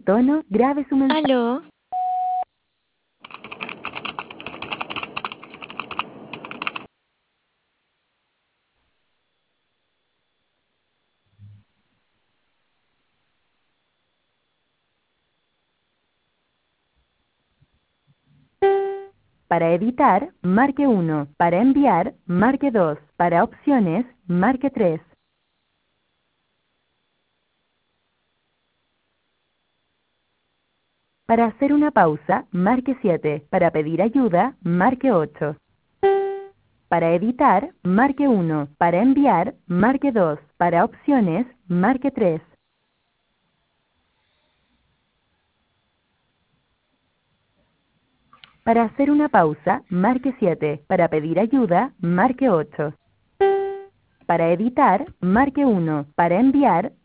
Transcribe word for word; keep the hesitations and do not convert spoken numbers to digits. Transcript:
tono, grabe su mensaje. ¿Aló? Para editar, marque uno. Para enviar, marque dos. Para opciones, marque tres. Para hacer una pausa, marque siete. Para pedir ayuda, marque ocho. Para editar, marque uno. Para enviar, marque dos. Para opciones, marque tres. Para hacer una pausa, marque siete. Para pedir ayuda, marque ocho. Para editar, marque uno. Para enviar,